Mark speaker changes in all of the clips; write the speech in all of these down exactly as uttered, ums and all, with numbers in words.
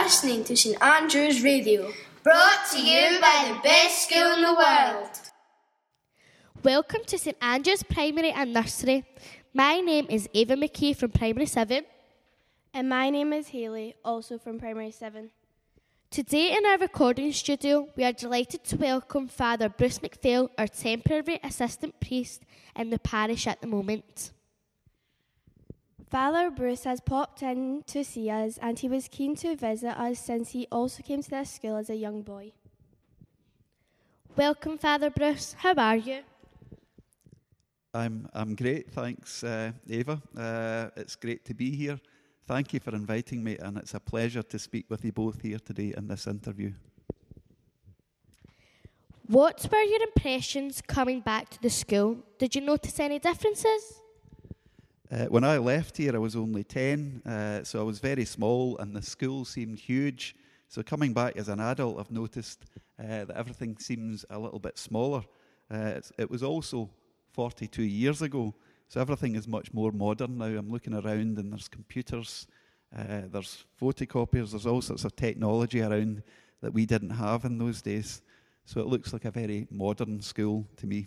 Speaker 1: listening to St Andrew's Radio,
Speaker 2: brought to you by the best school in the world.
Speaker 3: Welcome to St Andrew's Primary and Nursery. My name is Ava McKee from Primary seven.
Speaker 4: And my name is Hayley, also from Primary seven.
Speaker 3: Today in our recording studio, we are delighted to welcome Father Bruce McPhail, our temporary assistant priest in the parish at the moment.
Speaker 4: Father Bruce has popped in to see us, and he was keen to visit us since he also came to this school as a young boy.
Speaker 3: Welcome, Father Bruce. How are you?
Speaker 5: I'm I'm great, thanks, uh, Ava. Uh, it's great to be here. Thank you for inviting me, and it's a pleasure to speak with you both here today in this interview.
Speaker 3: What were your impressions coming back to the school? Did you notice any differences?
Speaker 5: Uh, when I left here, I was only ten, uh, so I was very small, and the school seemed huge. So coming back as an adult, I've noticed uh, that everything seems a little bit smaller. Uh, it's, it was also forty-two years ago, so everything is much more modern now. I'm looking around, and there's computers, uh, there's photocopiers, there's all sorts of technology around that we didn't have in those days. So it looks like a very modern school to me.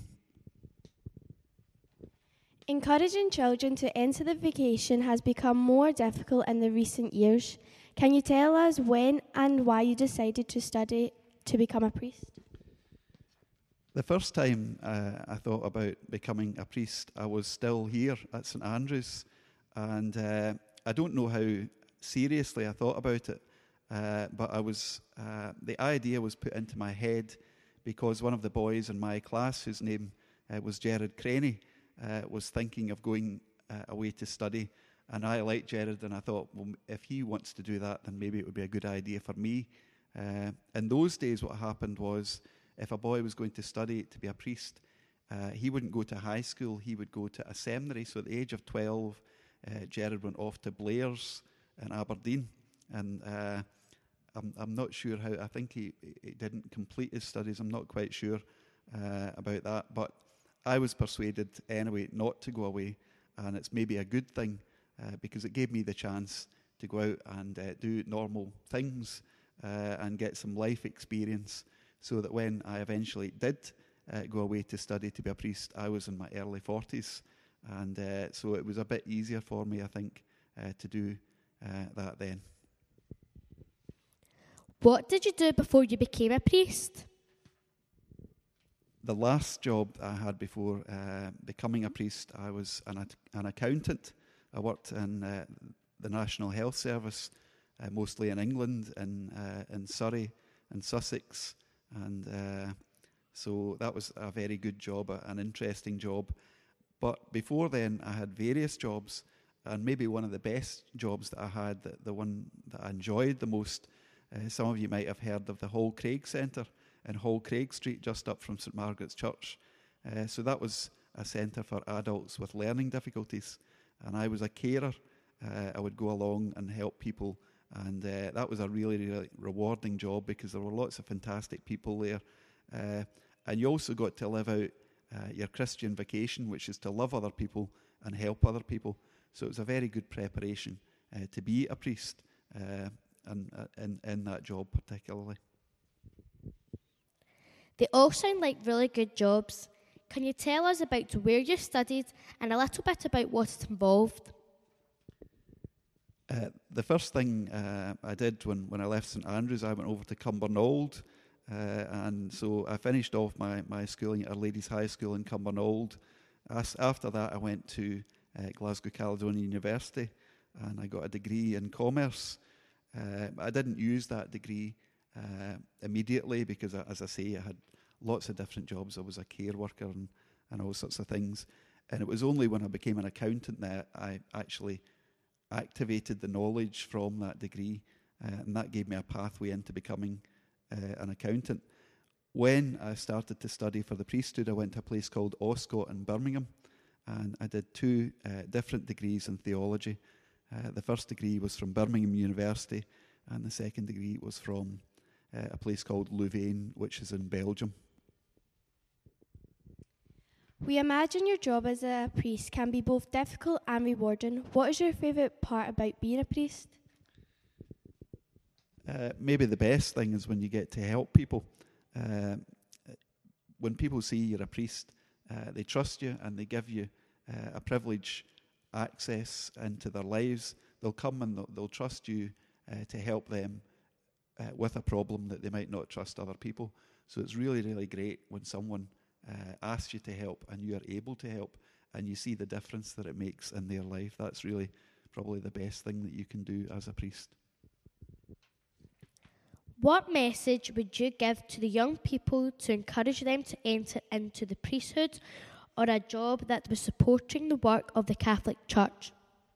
Speaker 4: Encouraging children to enter the vocation has become more difficult in the recent years. Can you tell us when and why you decided to study to become a priest?
Speaker 5: The first time uh, I thought about becoming a priest, I was still here at St Andrews, and uh, I don't know how seriously I thought about it, uh, but I was uh, the idea was put into my head because one of the boys in my class, whose name uh, was Jared Craney, uh, was thinking of going uh, away to study, and I liked Jared, and I thought, well, if he wants to do that, then maybe it would be a good idea for me. Uh, in those days, what happened was, if a boy was going to study to be a priest, uh, he wouldn't go to high school, he would go to a seminary. So at the age of twelve, uh, Jared went off to Blair's in Aberdeen, and uh, I'm, I'm not sure how, I think he, he didn't complete his studies, I'm not quite sure uh, about that, but I was persuaded anyway not to go away, and it's maybe a good thing uh, because it gave me the chance to go out and uh, do normal things uh, and get some life experience, so that when I eventually did uh, go away to study to be a priest, I was in my early forties, and uh, so it was a bit easier for me, I think, uh, to do uh, that then.
Speaker 3: What did you do before you became a priest?
Speaker 5: The last job I had before uh, becoming a priest, I was an, an accountant. I worked in uh, the National Health Service, uh, mostly in England, in, uh, in Surrey and Sussex. And uh, so that was a very good job, an interesting job. But before then, I had various jobs, and maybe one of the best jobs that I had, the, the one that I enjoyed the most, uh, some of you might have heard of the Hall Craig Centre in Hall Craig Street, just up from St Margaret's Church. Uh, so that was a centre for adults with learning difficulties, and I was a carer. Uh, I would go along and help people. And uh, that was a really, really rewarding job because there were lots of fantastic people there. Uh, and you also got to live out uh, your Christian vocation, which is to love other people and help other people. So it was a very good preparation uh, to be a priest uh, and uh, in, in that job particularly.
Speaker 3: They all sound like really good jobs. Can you tell us about where you studied and a little bit about what it involved?
Speaker 5: Uh, the first thing uh, I did when, when I left St Andrews, I went over to Cumbernauld, uh, and so I finished off my, my schooling at Our Lady's High School in Cumbernauld. As, after that, I went to uh, Glasgow Caledonian University, and I got a degree in commerce. Uh, I didn't use that degree uh, immediately because, as I say, I had lots of different jobs. I was a care worker and, and all sorts of things. And it was only when I became an accountant that I actually activated the knowledge from that degree, uh, and that gave me a pathway into becoming uh, an accountant. When I started to study for the priesthood, I went to a place called Oscott in Birmingham, and I did two uh, different degrees in theology. Uh, the first degree was from Birmingham University, and the second degree was from uh, a place called Louvain, which is in Belgium.
Speaker 4: We imagine your job as a priest can be both difficult and rewarding. What is your favourite part about being a priest?
Speaker 5: Uh, maybe the best thing is when you get to help people. Uh, when people see you're a priest, uh, they trust you and they give you uh, a privilege access into their lives. They'll come and they'll, they'll trust you uh, to help them uh, with a problem that they might not trust other people. So it's really, really great when someone uh, asks you to help and you are able to help and you see the difference that it makes in their life. That's really probably the best thing that you can do as a priest.
Speaker 3: What message would you give to the young people to encourage them to enter into the priesthood or a job that was supporting the work of the Catholic Church?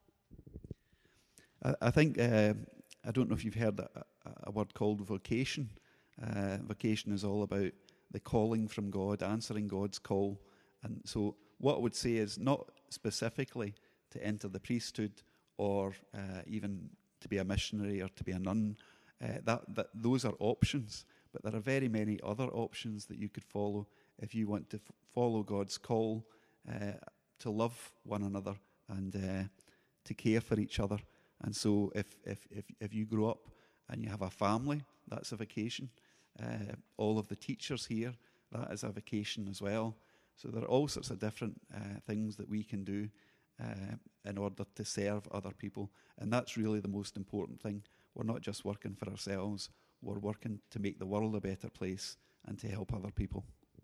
Speaker 5: I, I think, uh, I don't know if you've heard a, a word called vocation. Uh, vocation is all about the calling from God, answering God's call. And so what I would say is not specifically to enter the priesthood or uh, even to be a missionary or to be a nun. Uh, that, that those are options, but there are very many other options that you could follow if you want to f- follow God's call uh, to love one another and uh, to care for each other. And so if, if, if, if you grow up and you have a family, that's a vocation. Uh, all of the teachers here, that is a vocation as well. So there are all sorts of different uh, things that we can do uh, in order to serve other people. And that's really the most important thing. We're not just working for ourselves, we're working to make the world a better place and to help other people.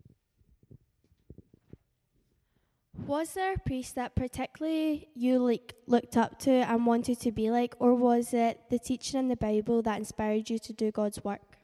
Speaker 4: Was there a priest that particularly you like looked up to and wanted to be like, or was it the teaching in the Bible that inspired you to do God's work?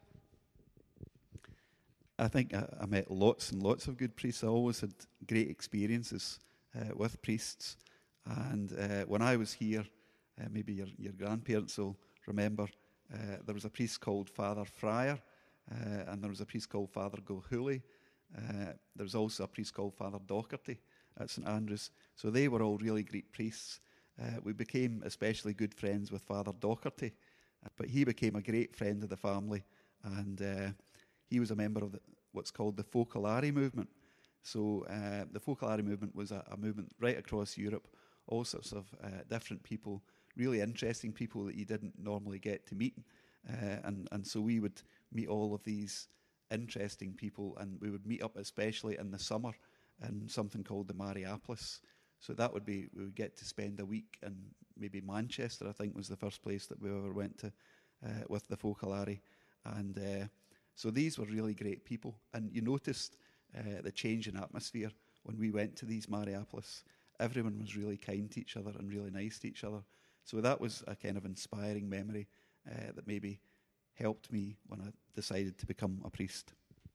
Speaker 5: I think I, I met lots and lots of good priests. I always had great experiences uh, with priests. And uh, when I was here, uh, maybe your, your grandparents will remember, uh, there was a priest called Father Fryer, uh, and there was a priest called Father Gilhooly. Uh, there was also a priest called Father Docherty at St Andrews. So they were all really great priests. Uh, we became especially good friends with Father Docherty, uh, but he became a great friend of the family, and uh, he was a member of the, what's called the Focolare movement. So uh, the Focolare movement was a, a movement right across Europe, all sorts of uh, different people, really interesting people that you didn't normally get to meet. Uh, and, and so we would meet all of these interesting people, and we would meet up especially in the summer in something called the Mariapolis. So that would be, we would get to spend a week in maybe Manchester, I think was the first place that we ever went to uh, with the Focolare. And uh, so these were really great people. And you noticed uh, the change in atmosphere when we went to these Mariapolis. Everyone was really kind to each other and really nice to each other. So that was a kind of inspiring memory uh, that maybe helped me when I decided to become a priest.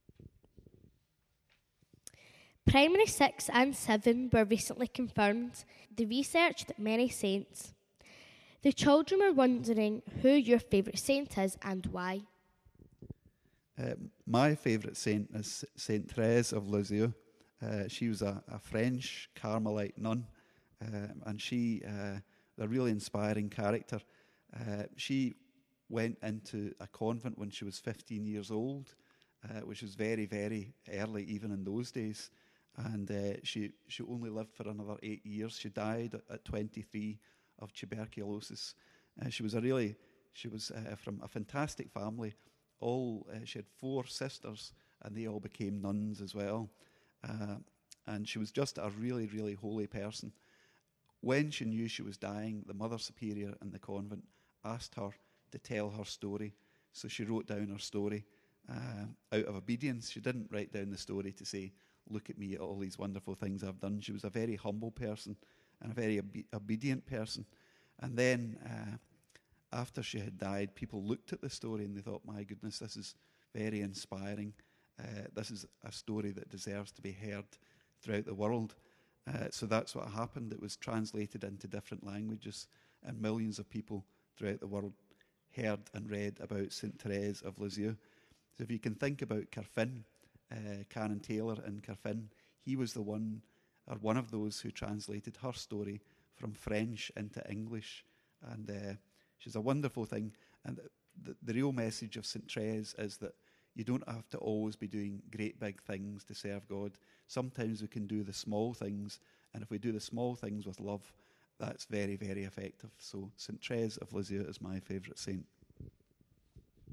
Speaker 3: Primary six and seven were recently confirmed. They researched many saints. The children were wondering who your favourite saint is and why.
Speaker 5: Uh, my favourite saint is Saint Therese of Lisieux. Uh, she was a, a French Carmelite nun, uh, and she uh, a really inspiring character. Uh, she went into a convent when she was fifteen years old, uh, which was very, very early even in those days. And uh, she she only lived for another eight years. She died at, at twenty-three of tuberculosis. Uh, she was a really she was uh, from a fantastic family. All uh, she had four sisters, and they all became nuns as well. Uh, and she was just a really, really holy person. When she knew she was dying, the Mother Superior in the convent asked her to tell her story. So she wrote down her story uh, out of obedience. She didn't write down the story to say, look at me, at all these wonderful things I've done. She was a very humble person and a very obe- obedient person. And then uh, after she had died, people looked at the story and they thought, my goodness, this is very inspiring. Uh, this is a story that deserves to be heard throughout the world. Uh, so that's what happened. It was translated into different languages, and millions of people throughout the world heard and read about Saint Therese of Lisieux. So if you can think about Carfin, uh, Canon Taylor in Carfin, he was the one, or one of those who translated her story from French into English. And uh, she's a wonderful thing. And the, the real message of Saint Therese is that you don't have to always be doing great big things to serve God. Sometimes we can do the small things, and if we do the small things with love, that's very, very effective. So Saint Therese of Lisieux is my favourite saint.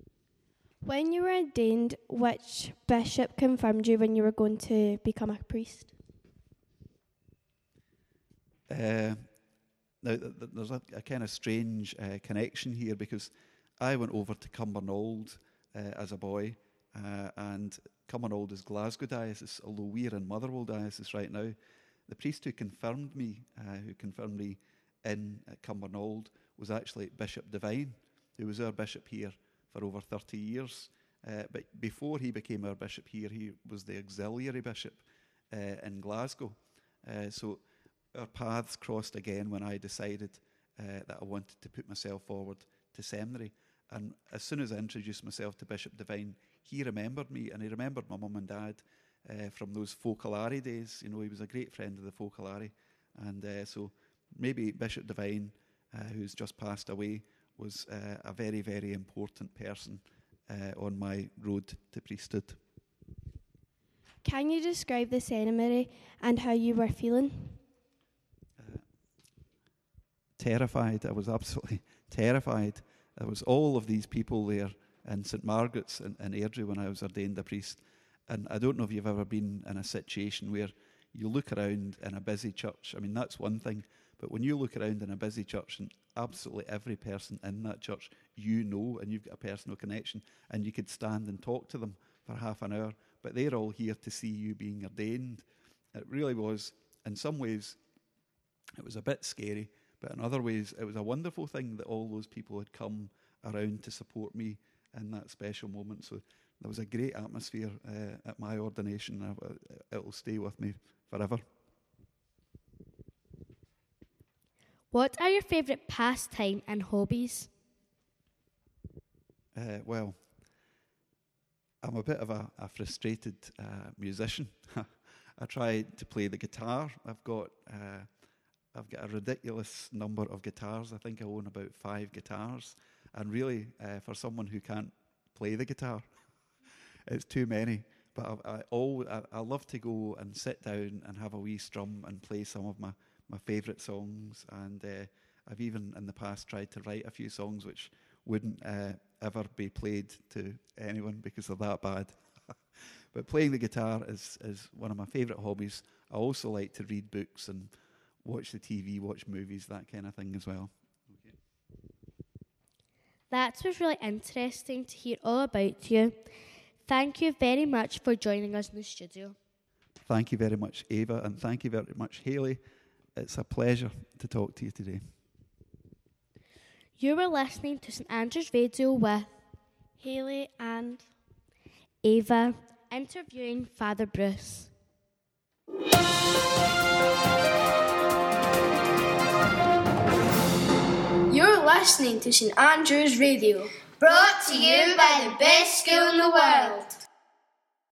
Speaker 4: When you were ordained, which bishop confirmed you when you were going to become a priest?
Speaker 5: Uh, now, th- th- there's a, a kind of strange uh, connection here because I went over to Cumbernauld uh, as a boy, uh, and Cumbernauld is Glasgow Diocese, although we're in Motherwell Diocese right now. The priest who confirmed me, uh, who confirmed me in at Cumbernauld, was actually Bishop Devine, who was our bishop here for over thirty years. Uh, but before he became our bishop here, he was the auxiliary bishop uh, in Glasgow. Uh, so our paths crossed again when I decided uh, that I wanted to put myself forward to seminary. And as soon as I introduced myself to Bishop Devine, he remembered me, and he remembered my mum and dad uh, from those Focolare days. You know, he was a great friend of the Focolare. And uh, so maybe Bishop Devine, uh, who's just passed away, was uh, a very, very important person uh, on my road to priesthood.
Speaker 4: Can you describe the seminary and how you were feeling?
Speaker 5: Uh, terrified. I was absolutely terrified. There was all of these people there in St Margaret's in, in Airdrie when I was ordained a priest. And I don't know if you've ever been in a situation where you look around in a busy church. I mean, that's one thing. But when you look around in a busy church and absolutely every person in that church you know, and you've got a personal connection, and you could stand and talk to them for half an hour, but they're all here to see you being ordained. It really was, in some ways, it was a bit scary, but in other ways, it was a wonderful thing that all those people had come around to support me in that special moment. So there was a great atmosphere uh, at my ordination. It will stay with me forever.
Speaker 3: What are your favourite pastime and hobbies?
Speaker 5: Uh, well, I'm a bit of a, a frustrated uh, musician. I try to play the guitar. I've got uh, I've got a ridiculous number of guitars. I think I own about five guitars. And really, uh, for someone who can't play the guitar, it's too many. But I, I, all, I, I love to go and sit down and have a wee strum and play some of my my favourite songs, and uh, I've even in the past tried to write a few songs which wouldn't uh, ever be played to anyone because they're that bad. But playing the guitar is, is one of my favourite hobbies. I also like to read books and watch the T V, watch movies, that kind of thing as well. Okay.
Speaker 3: That was really interesting to hear all about you. Thank you very much for joining us in the studio.
Speaker 5: Thank you very much, Ava, and thank you very much, Hayley. It's a pleasure to talk to you today.
Speaker 3: You were listening to St Andrew's Radio with
Speaker 4: Hayley and
Speaker 3: Ava interviewing Father Bruce.
Speaker 1: You're listening to St Andrew's Radio.
Speaker 2: Brought to you by the best school in the world.